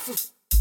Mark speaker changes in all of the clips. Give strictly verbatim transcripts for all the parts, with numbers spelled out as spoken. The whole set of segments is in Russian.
Speaker 1: массу.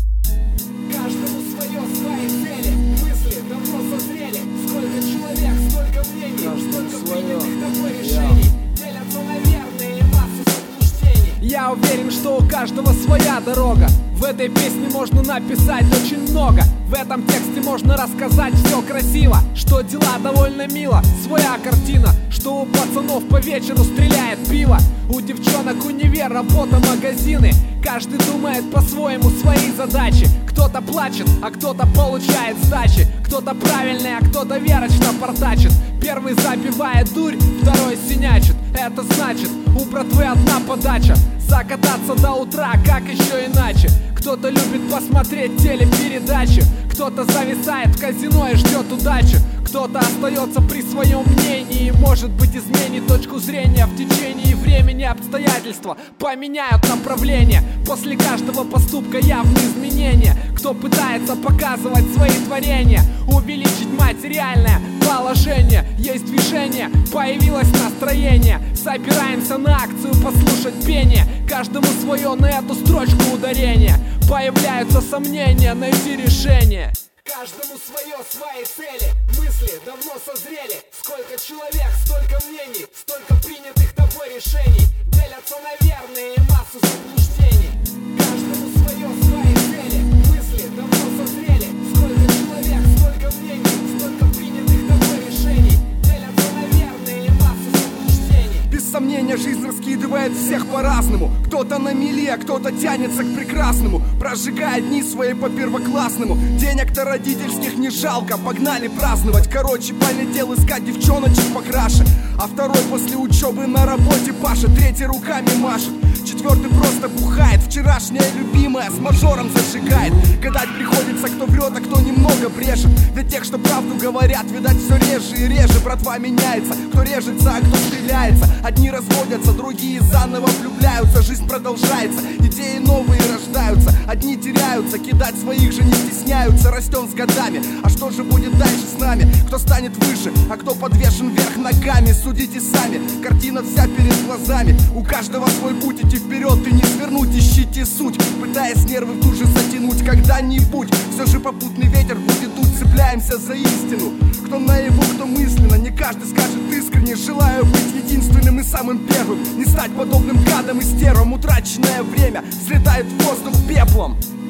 Speaker 1: Каждому свое, свои цели, мысли давно созрели. Сколько человек, столько мнений,
Speaker 2: Каждому
Speaker 1: столько
Speaker 2: свое.
Speaker 1: принятых тобой решений. Делятся на верные и массу заблуждений.
Speaker 2: Я уверен, что у каждого своя дорога. В этой песне можно написать очень много. В этом тексте можно рассказать все красиво, что дела довольно мило, своя картина, что у пацанов по вечеру стреляет пиво, у девчонок универ, работа, магазины. Каждый думает по-своему свои задачи. Кто-то плачет, а кто-то получает сдачи. Кто-то правильный, а кто-то верочно портачит. Первый забивает дурь, второй синячит. Это значит, у братвы одна подача: закататься до утра, как еще иначе. Кто-то любит посмотреть телепередачи, кто-то зависает в казино и ждет удачи, кто-то остается при своем мнении и, может быть, изменит точку зрения в течение времени. Обстоятельства поменяют направление. После каждого поступка явные изменения. Кто пытается показывать свои творения, увеличить материальное положение. Есть движение, появилось настроение. Собираемся на акцию послушать пение. Каждому свое, на эту строчку ударение. Появляются сомнения, найти решение.
Speaker 1: Каждому свое, свои цели, мысли давно созрели. Сколько человек, столько мнений, столько принятых тобой решений. Делятся на верные и массу заблуждений. Каждому свое, свои цели, мысли давно созрели. Сколько человек, столько мнений, столько принятых тобой решений. Делятся на верные и массу заблуждений.
Speaker 3: Без сомнения, жизнь раскидывает всех по-разному. Кто-то на мели, а кто-то тянется к прекрасному. Прожигает дни свои по первоклассному. Денег-то родительских не жалко, погнали праздновать. Короче, полетел искать девчоночек покраше. А второй после учебы на работе пашет. Третий руками машет, четвертый просто бухает. Вчерашняя любимая с мажором зажигает. Гадать приходится, кто врет, а кто немного брешет. Ведь тех, что правду говорят, видать все реже и реже. Братва меняется, кто режется, а кто стреляется. Одни разводятся, другие заново влюбляются. Жизнь продолжается, идеи новые рождаются. Одни теряются, кидать своих же не стесняются. Растем с годами, а что же будет дальше с нами? Кто станет выше, а кто подвешен вверх ногами? Судите сами, картина вся перед глазами. У каждого свой путь, идти вперед и не свернуть. Ищите суть, пытаясь нервы в туже затянуть. Когда-нибудь все же попутный ветер будет дуть. Цепляемся за истину, кто наяву, кто мысленно. Не каждый скажет искренне: желаю быть единственным и самым первым. Не стать подобным гадом и стервам. Утраченное время взлетает в воздух пеплом.